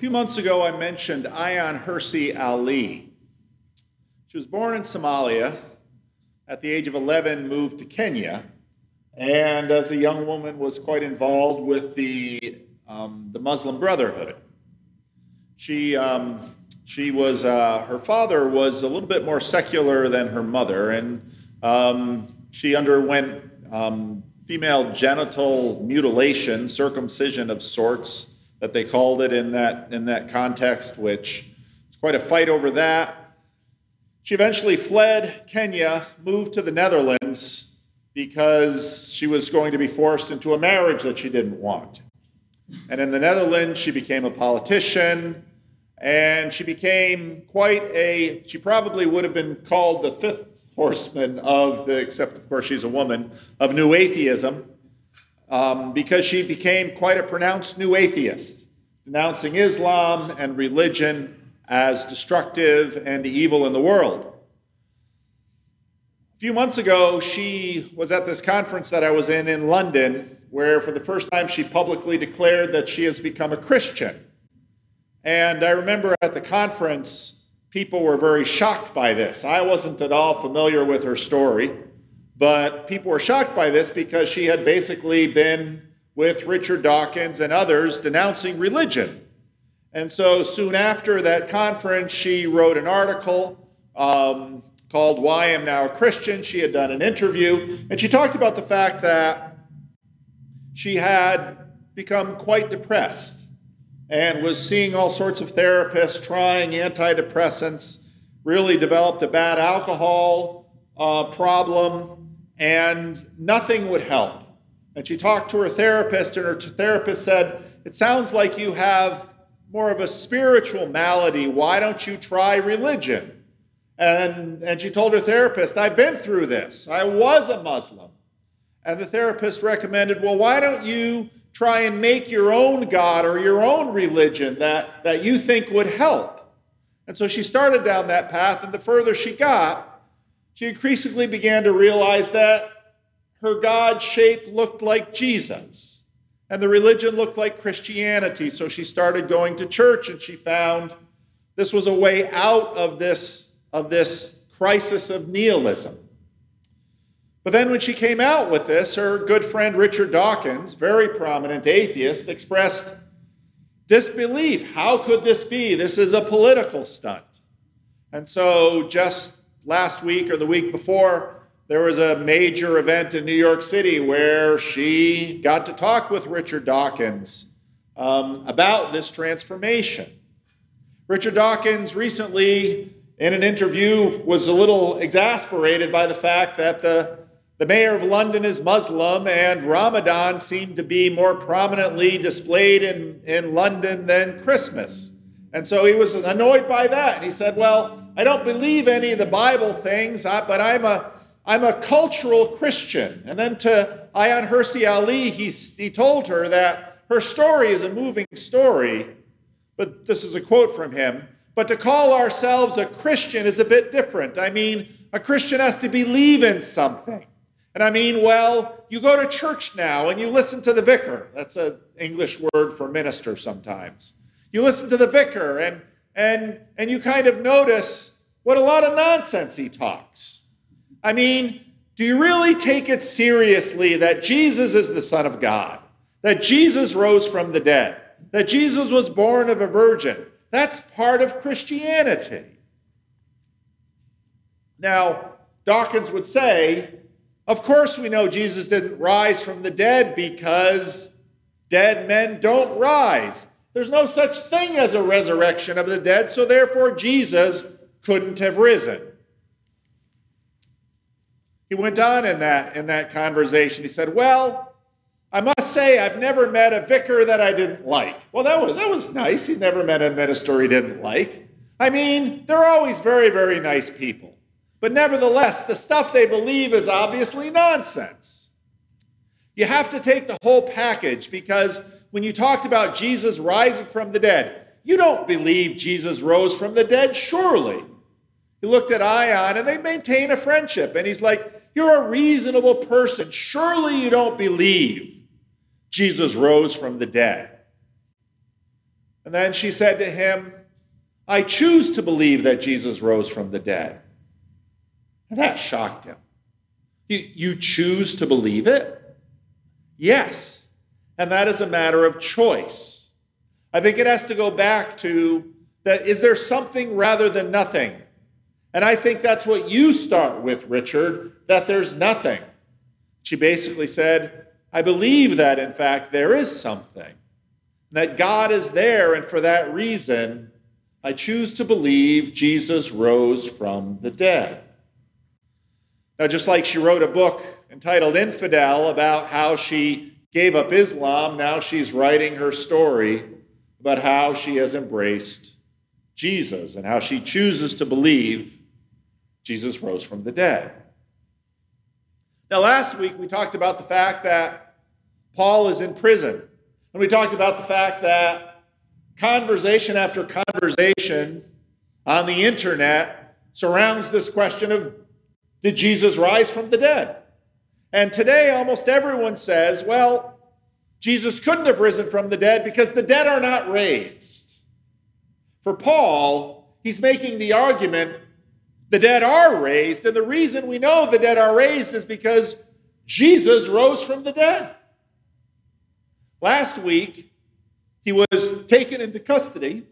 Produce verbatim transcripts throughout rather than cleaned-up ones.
few months ago, I mentioned Ayaan Hirsi Ali. She was born in Somalia. At the age of eleven, moved to Kenya, and as a young woman was quite involved with the, um, the Muslim Brotherhood. She, um, she was, uh, her father was a little bit more secular than her mother, and um, she underwent um, female genital mutilation, circumcision of sorts, that they called it in that, in that context, which was quite a fight over that. She eventually fled Kenya, moved to the Netherlands because she was going to be forced into a marriage that she didn't want. And in the Netherlands, she became a politician, and she became quite a, she probably would have been called the fifth horseman of the, except of course she's a woman, of New Atheism, um, because she became quite a pronounced New Atheist, denouncing Islam and religion as destructive and evil in the world. A few months ago, she was at this conference that I was in in London, where for the first time she publicly declared that she has become a Christian. And I remember at the conference, people were very shocked by this. I wasn't at all familiar with her story, but people were shocked by this because she had basically been with Richard Dawkins and others denouncing religion. And so soon after that conference, she wrote an article um, called Why I Am Now a Christian. She had done an interview, and she talked about the fact that she had become quite depressed and was seeing all sorts of therapists, trying antidepressants, really developed a bad alcohol uh, problem, and nothing would help. And she talked to her therapist, and her therapist said, "It sounds like you have more of a spiritual malady. Why don't you try religion?" And, and she told her therapist, "I've been through this. I was a Muslim." And the therapist recommended, "Well, why don't you try and make your own God or your own religion that, that you think would help?" And so she started down that path, and the further she got, she increasingly began to realize that her God shape looked like Jesus. And the religion looked like Christianity, so she started going to church, and she found this was a way out of this, of this crisis of nihilism. But then when she came out with this, her good friend Richard Dawkins, very prominent atheist, expressed disbelief. How could this be? This is a political stunt. And so just last week or the week before, there was a major event in New York City where she got to talk with Richard Dawkins um, about this transformation. Richard Dawkins recently, in an interview, was a little exasperated by the fact that the, the mayor of London is Muslim, and Ramadan seemed to be more prominently displayed in, in London than Christmas. And so he was annoyed by that. And he said, "Well, I don't believe any of the Bible things, but I'm a I'm a cultural Christian." And then to Ayaan Hirsi Ali, he, he told her that her story is a moving story, but this is a quote from him, "But to call ourselves a Christian is a bit different. I mean, a Christian has to believe in something. And I mean, well, you go to church now and you listen to the vicar." That's an English word for minister sometimes. You listen to the vicar and, and, and you kind of notice what a lot of nonsense he talks. I mean, do you really take it seriously that Jesus is the Son of God, that Jesus rose from the dead, that Jesus was born of a virgin? That's part of Christianity. Now, Dawkins would say, of course we know Jesus didn't rise from the dead because dead men don't rise. There's no such thing as a resurrection of the dead, so therefore Jesus couldn't have risen. He went on in that, in that conversation. He said, "Well, I must say I've never met a vicar that I didn't like." Well, that was, that was nice. He never met a minister he didn't like. I mean, they're always very, very nice people. But nevertheless, the stuff they believe is obviously nonsense. You have to take the whole package, because when you talked about Jesus rising from the dead, you don't believe Jesus rose from the dead, surely. He looked at Ayaan, and they maintain a friendship. And he's like, "You're a reasonable person. Surely you don't believe Jesus rose from the dead." And And then she said to him, I choose to believe that Jesus rose from the dead. And that shocked him. You, you choose to believe it? Yes. And that is a matter of choice. I think it has to go back to that, is there something rather than nothing? And I think that's what you start with, Richard, that there's nothing. She basically said, I believe that, in fact, there is something, that God is there, and for that reason, I choose to believe Jesus rose from the dead. Now, just like she wrote a book entitled Infidel about how she gave up Islam, now she's writing her story about how she has embraced Jesus and how she chooses to believe Jesus rose from the dead. Now, last week we talked about the fact that Paul is in prison. And we talked about the fact that conversation after conversation on the internet surrounds this question of, did Jesus rise from the dead? And today almost everyone says, well, Jesus couldn't have risen from the dead because the dead are not raised. For Paul, he's making the argument the dead are raised, and the reason we know the dead are raised is because Jesus rose from the dead. Last week, he was taken into custody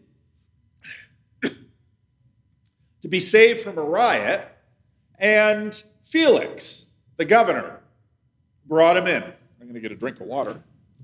to be saved from a riot, and Felix, the governor, brought him in. I'm going to get a drink of water.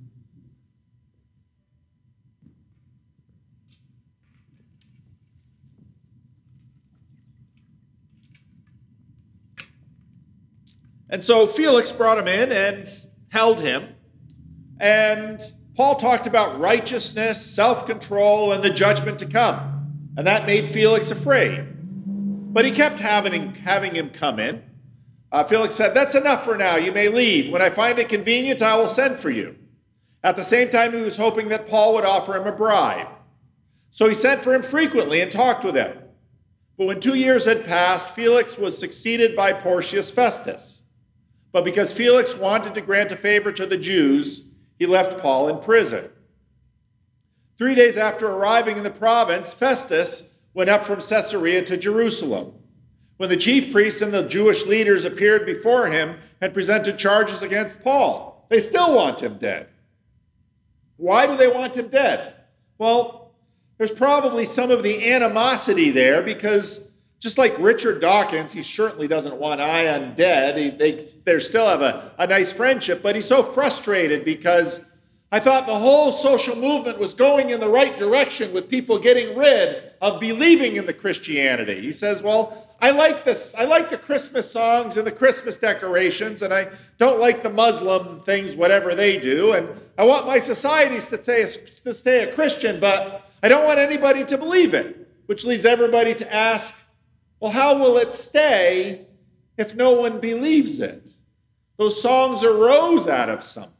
And so Felix brought him in and held him. And Paul talked about righteousness, self-control, and the judgment to come. And that made Felix afraid. But he kept having, having him come in. Uh, Felix said, that's enough for now. You may leave. When I find it convenient, I will send for you. At the same time, he was hoping that Paul would offer him a bribe. So he sent for him frequently and talked with him. But when two years had passed, Felix was succeeded by Porcius Festus. But because Felix wanted to grant a favor to the Jews, he left Paul in prison. Three days after arriving in the province, Festus went up from Caesarea to Jerusalem. When the chief priests and the Jewish leaders appeared before him and presented charges against Paul, they still want him dead. Why do they want him dead? Well, there's probably some of the animosity there because just like Richard Dawkins, he certainly doesn't want Ion dead. He, they, they still have a, a nice friendship, but he's so frustrated because I thought the whole social movement was going in the right direction with people getting rid of believing in the Christianity. He says, well, I like this. I like the Christmas songs and the Christmas decorations, and I don't like the Muslim things, whatever they do. And I want my societies to stay, to stay a Christian, but I don't want anybody to believe it, which leads everybody to ask, well, how will it stay if no one believes it? Those songs arose out of something.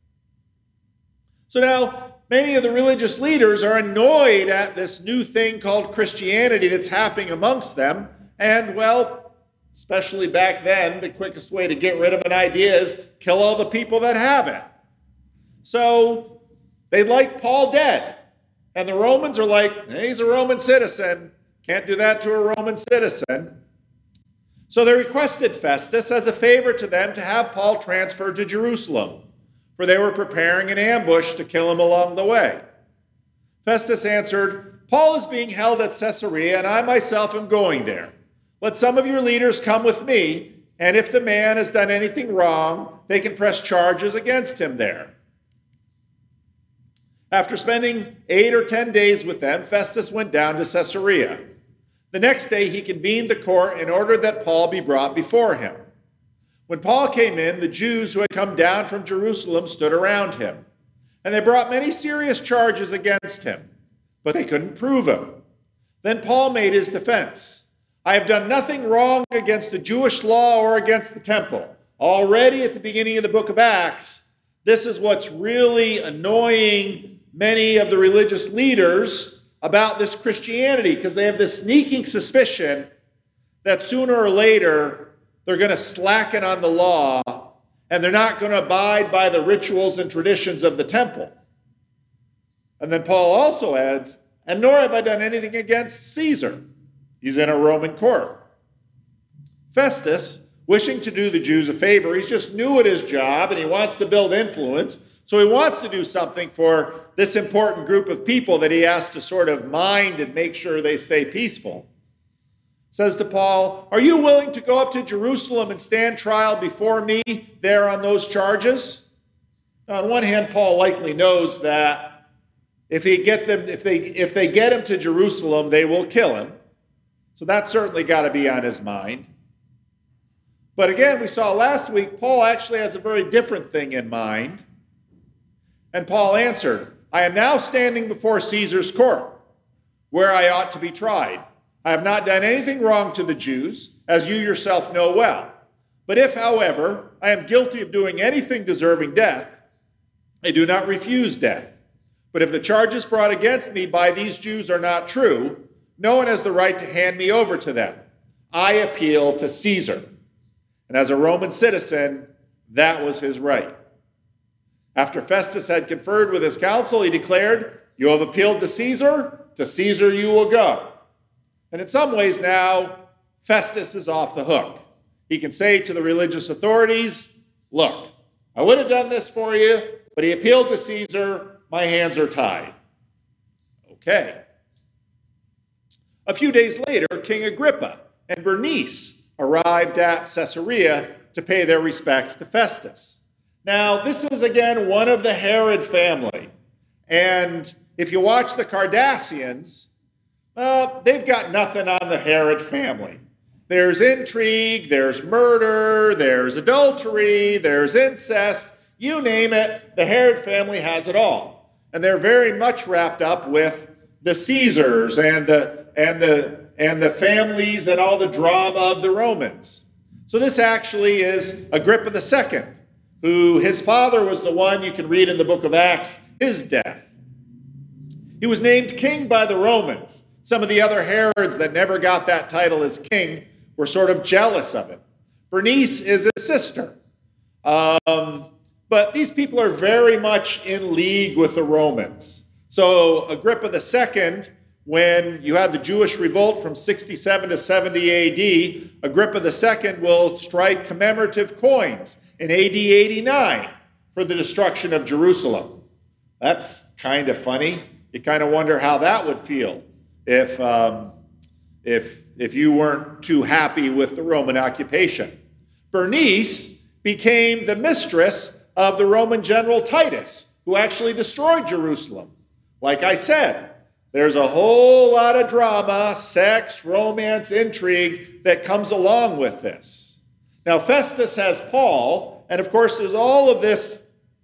So now, many of the religious leaders are annoyed at this new thing called Christianity that's happening amongst them. And, well, especially back then, the quickest way to get rid of an idea is kill all the people that have it. So they'd like Paul dead. And the Romans are like, hey, he's a Roman citizen. Can't do that to a Roman citizen. So they requested Festus as a favor to them to have Paul transferred to Jerusalem, for they were preparing an ambush to kill him along the way. Festus answered, Paul is being held at Caesarea, and I myself am going there. Let some of your leaders come with me, and if the man has done anything wrong, they can press charges against him there. After spending eight or ten days with them, Festus went down to Caesarea. The next day he convened the court and ordered that Paul be brought before him. When Paul came in, the Jews who had come down from Jerusalem stood around him, and they brought many serious charges against him, but they couldn't prove him. Then Paul made his defense. I have done nothing wrong against the Jewish law or against the temple. Already at the beginning of the book of Acts, this is what's really annoying many of the religious leaders about this Christianity, because they have this sneaking suspicion that sooner or later they're going to slacken on the law and they're not going to abide by the rituals and traditions of the temple. And then Paul also adds, and nor have I done anything against Caesar. He's in a Roman court. Festus, wishing to do the Jews a favor, he's just new at his job and he wants to build influence. So he wants to do something for this important group of people that he has to sort of mind and make sure they stay peaceful. Says to Paul, are you willing to go up to Jerusalem and stand trial before me there on those charges? Now, on one hand, Paul likely knows that if he get them, if they if they get him to Jerusalem, they will kill him. So that's certainly got to be on his mind. But again, we saw last week, Paul actually has a very different thing in mind. And Paul answered, I am now standing before Caesar's court, where I ought to be tried. I have not done anything wrong to the Jews, as you yourself know well. But if, however, I am guilty of doing anything deserving death, I do not refuse death. But if the charges brought against me by these Jews are not true, no one has the right to hand me over to them. I appeal to Caesar. And as a Roman citizen, that was his right. After Festus had conferred with his council, he declared, you have appealed to Caesar, to Caesar you will go. And in some ways now, Festus is off the hook. He can say to the religious authorities, look, I would have done this for you, but he appealed to Caesar, my hands are tied. Okay. A few days later, King Agrippa and Bernice arrived at Caesarea to pay their respects to Festus. Now, this is, again, one of the Herod family. And if you watch the Kardashians, uh, they've got nothing on the Herod family. There's intrigue, there's murder, there's adultery, there's incest. You name it, the Herod family has it all. And they're very much wrapped up with the Caesars and the, and the, and the families and all the drama of the Romans. So this actually is Agrippa the Second, who his father was the one, you can read in the book of Acts, his death. He was named king by the Romans. Some of the other Herods that never got that title as king were sort of jealous of it. Bernice is his sister. Um, but these people are very much in league with the Romans. So Agrippa the Second, when you had the Jewish revolt from sixty-seven to seventy A D, Agrippa the Second will strike commemorative coins in A D eighty-nine for the destruction of Jerusalem. That's kind of funny. You kind of wonder how that would feel if, um, if, if you weren't too happy with the Roman occupation. Bernice became the mistress of the Roman general Titus, who actually destroyed Jerusalem. Like I said, there's a whole lot of drama, sex, romance, intrigue that comes along with this. Now, Festus has Paul, and of course, there's all of this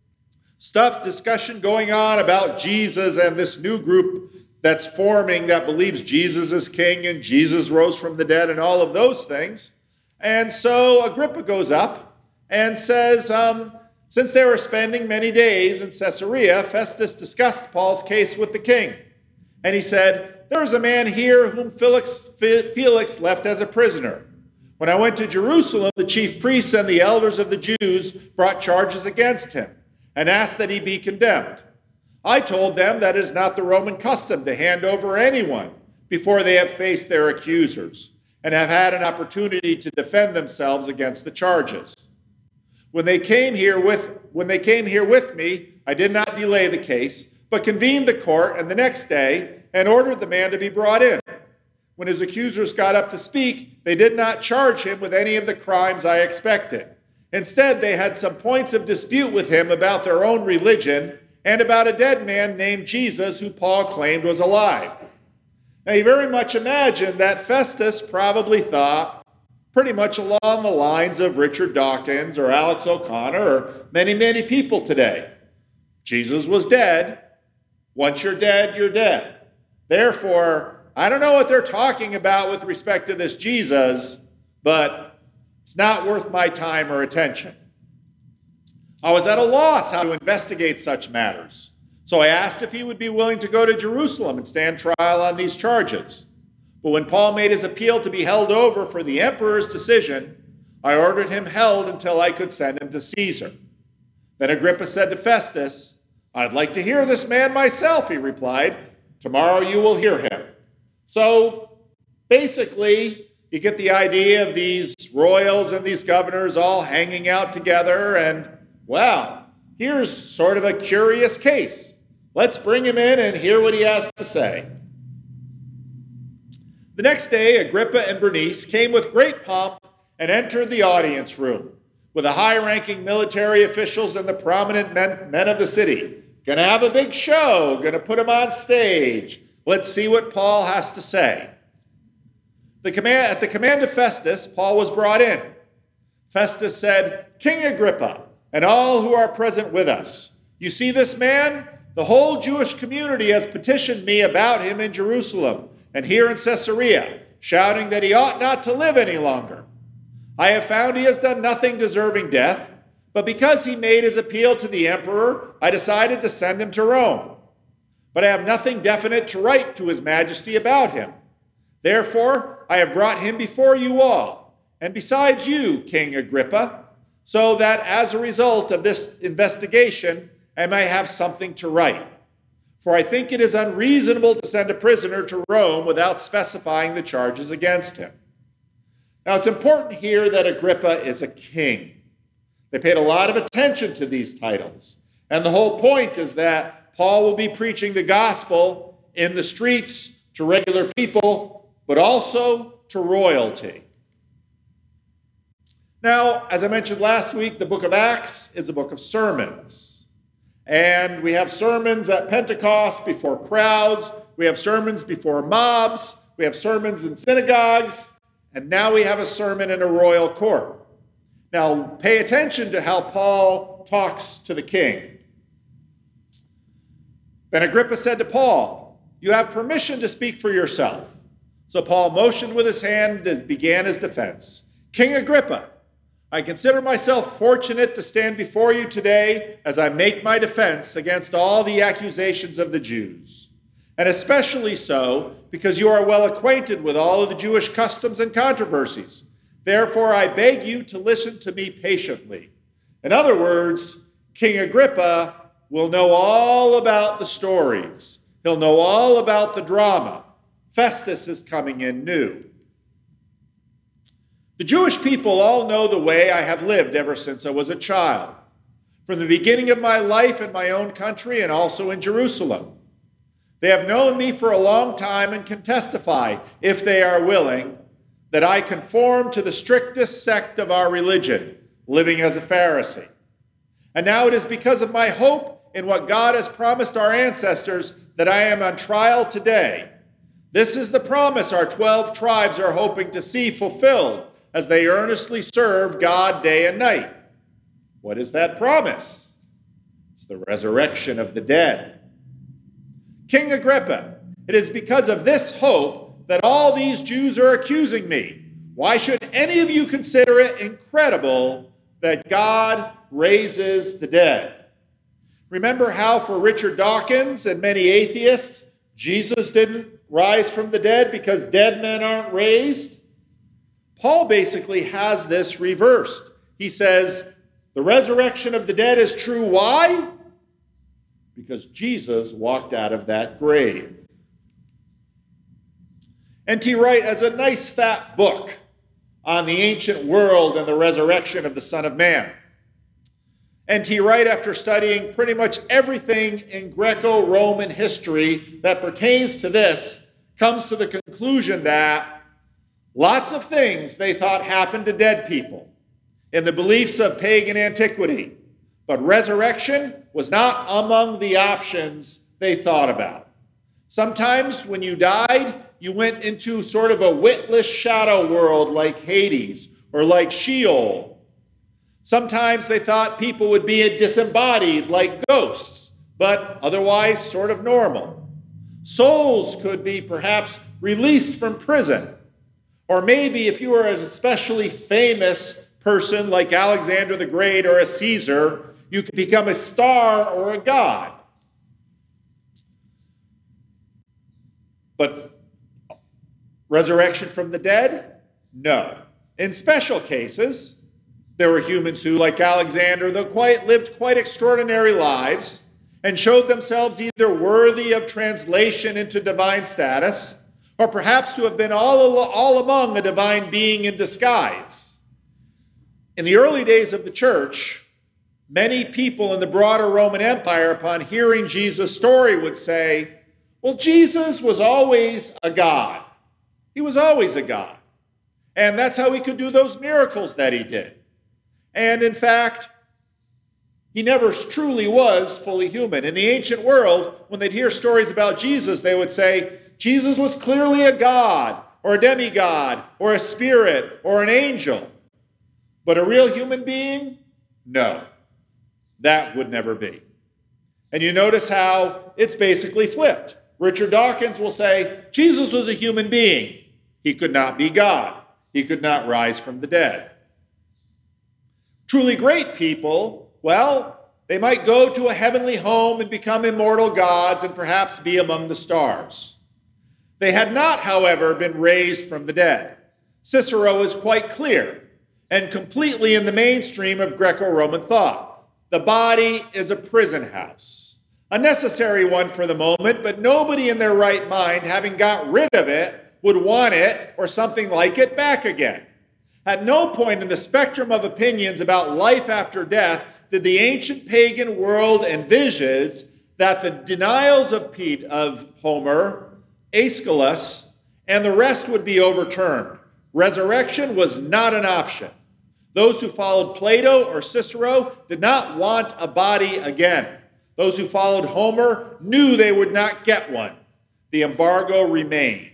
stuff, discussion going on about Jesus and this new group that's forming that believes Jesus is king and Jesus rose from the dead and all of those things. And so Agrippa goes up and says, um, since they were spending many days in Caesarea, Festus discussed Paul's case with the king. And he said, there is a man here whom Felix, Felix left as a prisoner. When I went to Jerusalem, the chief priests and the elders of the Jews brought charges against him and asked that he be condemned. I told them that it is not the Roman custom to hand over anyone before they have faced their accusers and have had an opportunity to defend themselves against the charges. When they came here with, when they came here with me, I did not delay the case, but convened the court and the next day and ordered the man to be brought in. When his accusers got up to speak, they did not charge him with any of the crimes I expected. Instead, they had some points of dispute with him about their own religion and about a dead man named Jesus who Paul claimed was alive. Now, you very much imagine that Festus probably thought pretty much along the lines of Richard Dawkins or Alex O'Connor or many, many people today. Jesus was dead. Once you're dead, you're dead. Therefore, I don't know what they're talking about with respect to this Jesus, but it's not worth my time or attention. I was at a loss how to investigate such matters. So I asked if he would be willing to go to Jerusalem and stand trial on these charges. But when Paul made his appeal to be held over for the emperor's decision, I ordered him held until I could send him to Caesar. Then Agrippa said to Festus, I'd like to hear this man myself, he replied. Tomorrow you will hear him. So basically, you get the idea of these royals and these governors all hanging out together, and wow, here's sort of a curious case. Let's bring him in and hear what he has to say. The next day, Agrippa and Bernice came with great pomp and entered the audience room with the high-ranking military officials and the prominent men, men of the city. Gonna have a big show, gonna put him on stage. Let's see what Paul has to say. The command, at the command of Festus, Paul was brought in. Festus said, King Agrippa, and all who are present with us, you see this man? The whole Jewish community has petitioned me about him in Jerusalem and here in Caesarea, shouting that he ought not to live any longer. I have found he has done nothing deserving death, but because he made his appeal to the emperor, I decided to send him to Rome. But I have nothing definite to write to his majesty about him. Therefore, I have brought him before you all, and besides you, King Agrippa, so that as a result of this investigation, I may have something to write. For I think it is unreasonable to send a prisoner to Rome without specifying the charges against him. Now, it's important here that Agrippa is a king. They paid a lot of attention to these titles. And the whole point is that Paul will be preaching the gospel in the streets to regular people, but also to royalty. Now, as I mentioned last week, the book of Acts is a book of sermons. And we have sermons at Pentecost before crowds. We have sermons before mobs. We have sermons in synagogues. And now we have a sermon in a royal court. Now, pay attention to how Paul talks to the king. Then Agrippa said to Paul, you have permission to speak for yourself. So Paul motioned with his hand and began his defense. King Agrippa, I consider myself fortunate to stand before you today as I make my defense against all the accusations of the Jews, and especially so because you are well acquainted with all of the Jewish customs and controversies. Therefore, I beg you to listen to me patiently. In other words, King Agrippa will know all about the stories. He'll know all about the drama. Festus is coming in new. The Jewish people all know the way I have lived ever since I was a child, from the beginning of my life in my own country and also in Jerusalem. They have known me for a long time and can testify, if they are willing, that I conform to the strictest sect of our religion, living as a Pharisee. And now it is because of my hope in what God has promised our ancestors that I am on trial today. This is the promise our twelve tribes are hoping to see fulfilled as they earnestly serve God day and night. What is that promise? It's the resurrection of the dead. King Agrippa, it is because of this hope that all these Jews are accusing me. Why should any of you consider it incredible that God raises the dead? Remember how for Richard Dawkins and many atheists, Jesus didn't rise from the dead because dead men aren't raised? Paul basically has this reversed. He says, the resurrection of the dead is true. Why? Because Jesus walked out of that grave. N T Wright has a nice fat book on the ancient world and the resurrection of the Son of Man. N T Wright, after studying pretty much everything in Greco-Roman history that pertains to this, comes to the conclusion that lots of things they thought happened to dead people in the beliefs of pagan antiquity, but resurrection was not among the options they thought about. Sometimes when you died, you went into sort of a witless shadow world like Hades or like Sheol. Sometimes they thought people would be disembodied like ghosts, but otherwise sort of normal. Souls could be perhaps released from prison. Or maybe if you were an especially famous person like Alexander the Great or a Caesar, you could become a star or a god. But resurrection from the dead? No. In special cases, there were humans who, like Alexander, though quite lived quite extraordinary lives, and showed themselves either worthy of translation into divine status, or perhaps to have been all, all among a divine being in disguise. In the early days of the church, many people in the broader Roman Empire, upon hearing Jesus' story, would say, well, Jesus was always a god. He was always a god. And that's how he could do those miracles that he did. And in fact, he never truly was fully human. In the ancient world, when they'd hear stories about Jesus, they would say, Jesus was clearly a god, or a demigod, or a spirit, or an angel. But a real human being? No. That would never be. And you notice how it's basically flipped. Richard Dawkins will say, Jesus was a human being. He could not be God. He could not rise from the dead. Truly great people, well, they might go to a heavenly home and become immortal gods and perhaps be among the stars. They had not, however, been raised from the dead. Cicero is quite clear and completely in the mainstream of Greco-Roman thought. The body is a prison house, a necessary one for the moment, but nobody in their right mind, having got rid of it, would want it or something like it back again. At no point in the spectrum of opinions about life after death did the ancient pagan world envisage that the denials of, Pete, of Homer, Aeschylus, and the rest would be overturned. Resurrection was not an option. Those who followed Plato or Cicero did not want a body again. Those who followed Homer knew they would not get one. The embargo remained.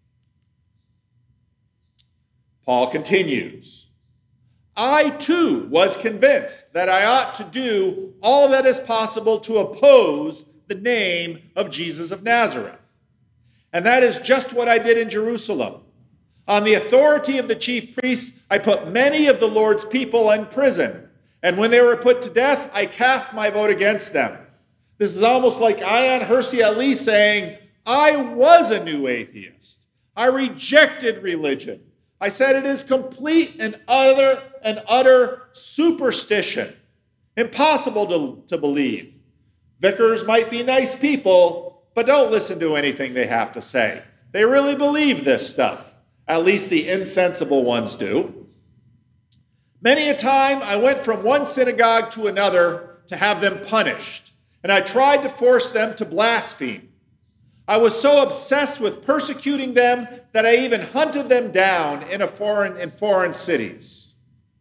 Paul continues, I too was convinced that I ought to do all that is possible to oppose the name of Jesus of Nazareth. And that is just what I did in Jerusalem. On the authority of the chief priests, I put many of the Lord's people in prison. And when they were put to death, I cast my vote against them. This is almost like Ayaan Hirsi Ali saying, I was a new atheist. I rejected religion. I said it is complete and utter and utter superstition. Impossible to, to believe. Vicars might be nice people, but don't listen to anything they have to say. They really believe this stuff. At least the insensible ones do. Many a time I went from one synagogue to another to have them punished, and I tried to force them to blaspheme. I was so obsessed with persecuting them that I even hunted them down in, a foreign, in foreign cities.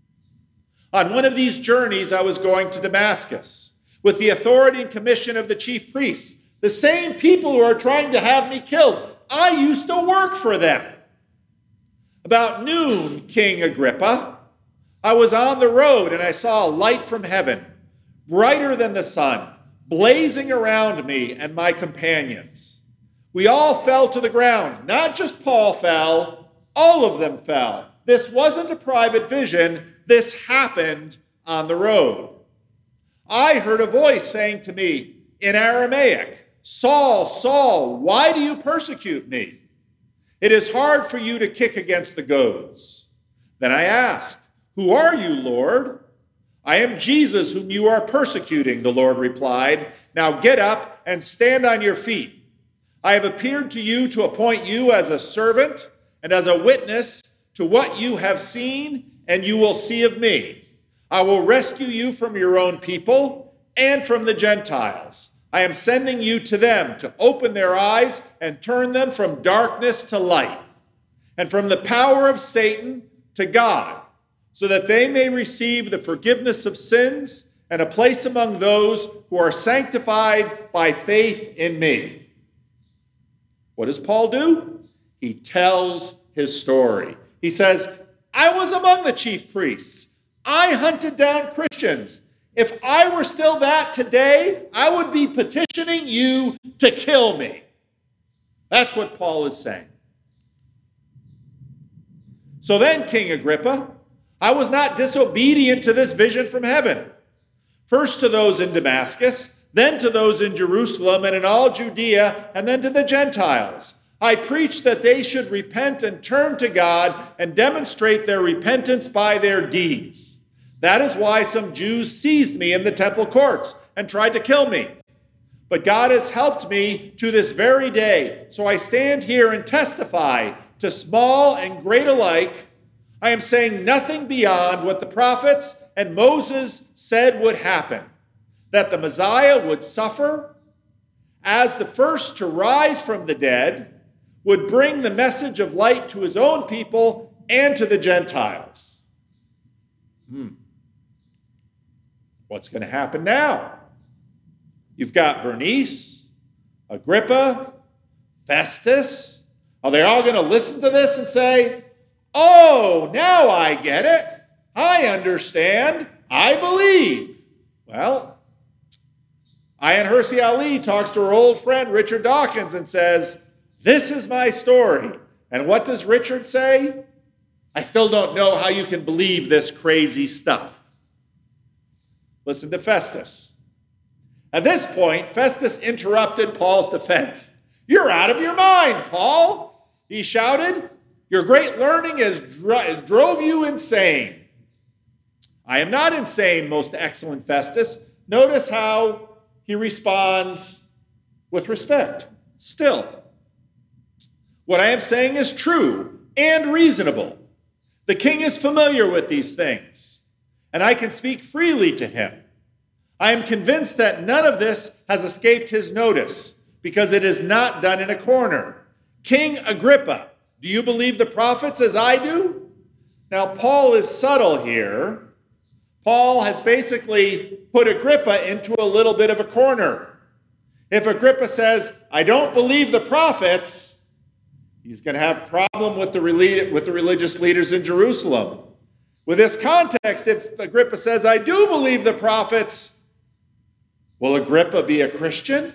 On one of these journeys, I was going to Damascus with the authority and commission of the chief priests, the same people who are trying to have me killed. I used to work for them. About noon, King Agrippa, I was on the road and I saw a light from heaven, brighter than the sun, blazing around me and my companions. We all fell to the ground. Not just Paul fell, all of them fell. This wasn't a private vision. This happened on the road. I heard a voice saying to me in Aramaic, Saul, Saul, why do you persecute me? It is hard for you to kick against the goads. Then I asked, who are you, Lord? I am Jesus whom you are persecuting, the Lord replied. Now get up and stand on your feet. I have appeared to you to appoint you as a servant and as a witness to what you have seen and you will see of me. I will rescue you from your own people and from the Gentiles. I am sending you to them to open their eyes and turn them from darkness to light and from the power of Satan to God, so that they may receive the forgiveness of sins and a place among those who are sanctified by faith in me. What does Paul do? He tells his story. He says, I was among the chief priests. I hunted down Christians. If I were still that today, I would be petitioning you to kill me. That's what Paul is saying. So then, King Agrippa, I was not disobedient to this vision from heaven. First to those in Damascus, then to those in Jerusalem and in all Judea, and then to the Gentiles. I preached that they should repent and turn to God and demonstrate their repentance by their deeds. That is why some Jews seized me in the temple courts and tried to kill me. But God has helped me to this very day. So I stand here and testify to small and great alike. I am saying nothing beyond what the prophets and Moses said would happen, that the Messiah would suffer as the first to rise from the dead, would bring the message of light to his own people and to the Gentiles. Hmm. What's going to happen now? You've got Bernice, Agrippa, Festus. Are they all going to listen to this and say, oh, now I get it. I understand. I believe. Well, Ayaan Hirsi Ali talks to her old friend Richard Dawkins and says, this is my story. And what does Richard say? I still don't know how you can believe this crazy stuff. Listen to Festus. At this point, Festus interrupted Paul's defense. You're out of your mind, Paul, he shouted. Your great learning has dro- drove you insane. I am not insane, most excellent Festus. Notice how he responds with respect. Still, what I am saying is true and reasonable. The king is familiar with these things, and I can speak freely to him. I am convinced that none of this has escaped his notice, because it is not done in a corner. King Agrippa, do you believe the prophets as I do? Now, Paul is subtle here. Paul has basically put Agrippa into a little bit of a corner. If Agrippa says, I don't believe the prophets, he's going to have a problem with the, with the religious leaders in Jerusalem. With this context, if Agrippa says, I do believe the prophets, will Agrippa be a Christian?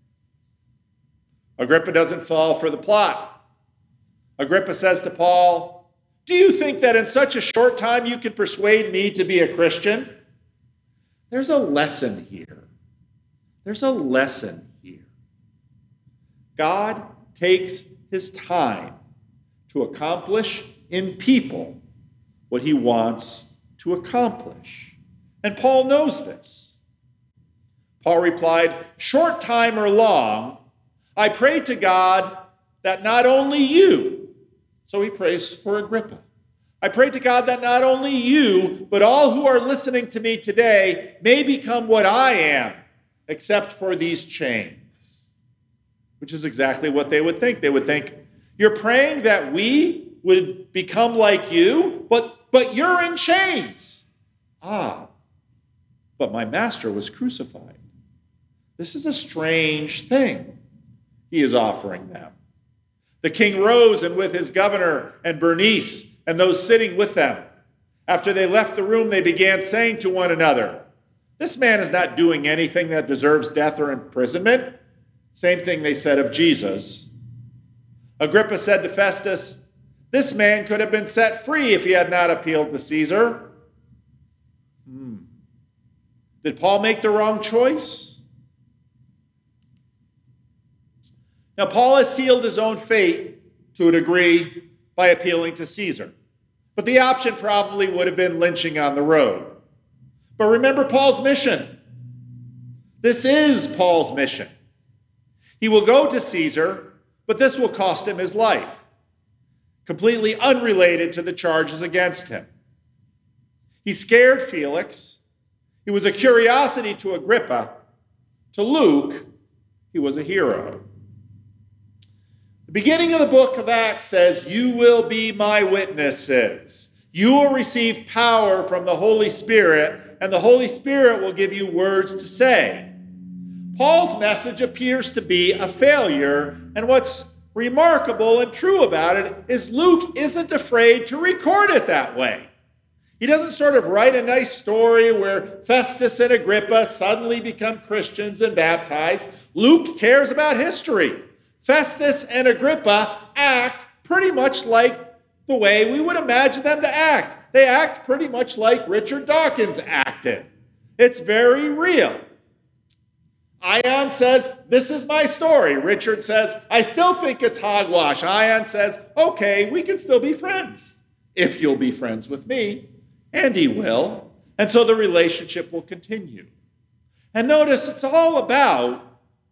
Agrippa doesn't fall for the plot. Agrippa says to Paul, do you think that in such a short time you can persuade me to be a Christian? There's a lesson here. There's a lesson here. God takes his time to accomplish in people what he wants to accomplish. And Paul knows this. Paul replied, short time or long, I pray to God that not only you, so he prays for Agrippa. I pray to God that not only you, but all who are listening to me today may become what I am, except for these chains. Which is exactly what they would think. They would think, you're praying that we would become like you, but, but you're in chains. Ah, but my master was crucified. This is a strange thing he is offering them. The king rose, and with his governor and Bernice and those sitting with them, after they left the room, they began saying to one another, this man is not doing anything that deserves death or imprisonment. Same thing they said of Jesus. Agrippa said to Festus, this man could have been set free if he had not appealed to Caesar. Hmm. Did Paul make the wrong choice? Now, Paul has sealed his own fate to a degree by appealing to Caesar. But the option probably would have been lynching on the road. But remember Paul's mission. This is Paul's mission. He will go to Caesar, but this will cost him his life, completely unrelated to the charges against him. He scared Felix. He was a curiosity to Agrippa. To Luke, he was a hero. The beginning of the book of Acts says, you will be my witnesses. You will receive power from the Holy Spirit, and the Holy Spirit will give you words to say. Paul's message appears to be a failure, and what's remarkable and true about it is Luke isn't afraid to record it that way. He doesn't sort of write a nice story where Festus and Agrippa suddenly become Christians and baptized. Luke cares about history. Festus and Agrippa act pretty much like the way we would imagine them to act. They act pretty much like Richard Dawkins acted. It's very real. Ayaan says, this is my story. Richard says, I still think it's hogwash. Ayaan says, okay, we can still be friends if you'll be friends with me. And he will. And so the relationship will continue. And notice it's all about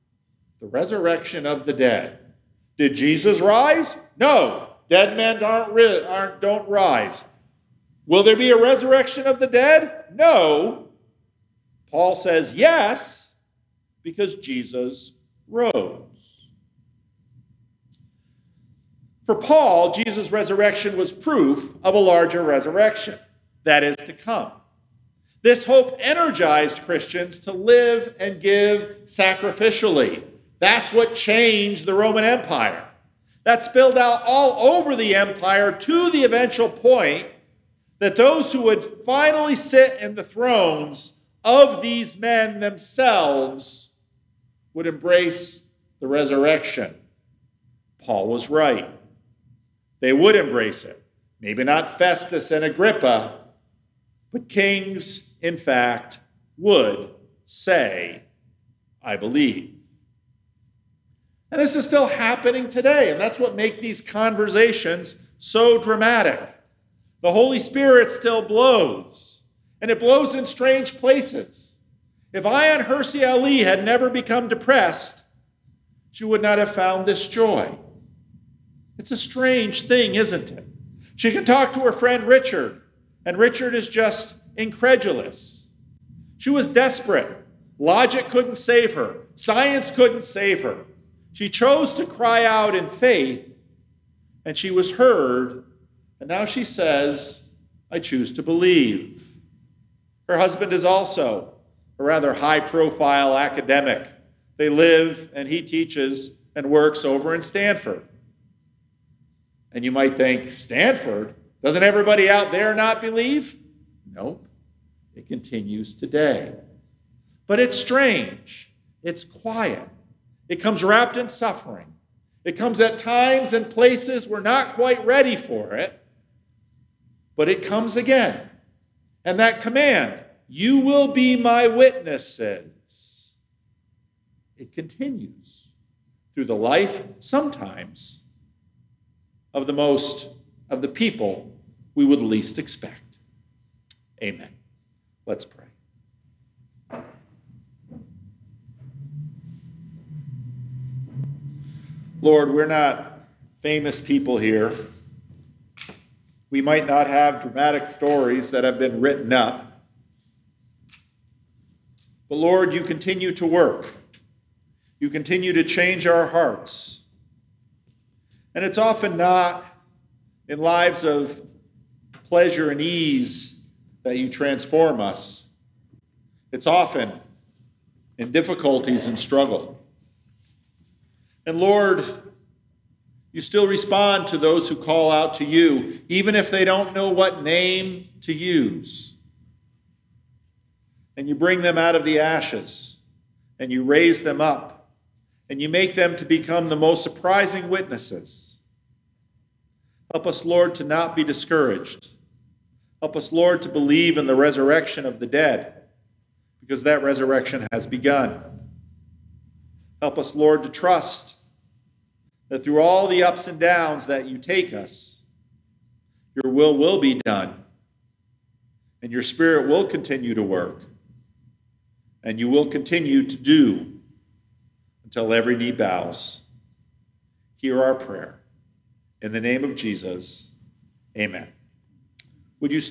The resurrection of the dead. Did Jesus rise? No. Dead men aren't, ri- aren't, don't rise. Will there be a resurrection of the dead? No. Paul says yes, because Jesus rose. For Paul, Jesus' resurrection was proof of a larger resurrection that is to come. This hope energized Christians to live and give sacrificially. That's what changed the Roman Empire. That spilled out all over the empire to the eventual point that those who would finally sit in the thrones of these men themselves would embrace the resurrection. Paul was right. They would embrace it. Maybe not Festus and Agrippa, but kings, in fact, would say, I believe. And this is still happening today, and that's what makes these conversations so dramatic. The Holy Spirit still blows, and it blows in strange places. If Ayaan Hirsi Ali had never become depressed, she would not have found this joy. It's a strange thing, isn't it? She can talk to her friend Richard, and Richard is just incredulous. She was desperate. Logic couldn't save her. Science couldn't save her. She chose to cry out in faith, and she was heard, and now she says, I choose to believe. Her husband is also a rather high-profile academic. They live, and he teaches and works over in Stanford. And you might think, Stanford? Doesn't everybody out there not believe? Nope. It continues today. But it's strange. It's quiet. It comes wrapped in suffering. It comes at times and places we're not quite ready for it. But it comes again. And that command, you will be my witnesses, it continues through the life, sometimes, of the most of the people we would least expect. Amen. Let's pray. Lord, we're not famous people here. We might not have dramatic stories that have been written up. But Lord, you continue to work. You continue to change our hearts. And it's often not in lives of pleasure and ease that you transform us. It's often in difficulties and struggle. And Lord, you still respond to those who call out to you, even if they don't know what name to use. And you bring them out of the ashes, and you raise them up, and you make them to become the most surprising witnesses. Help us, Lord, to not be discouraged. Help us, Lord, to believe in the resurrection of the dead, because that resurrection has begun. Help us, Lord, to trust that through all the ups and downs that you take us, your will will be done, and your Spirit will continue to work, and you will continue to do until every knee bows. Hear our prayer. In the name of Jesus, amen. Would you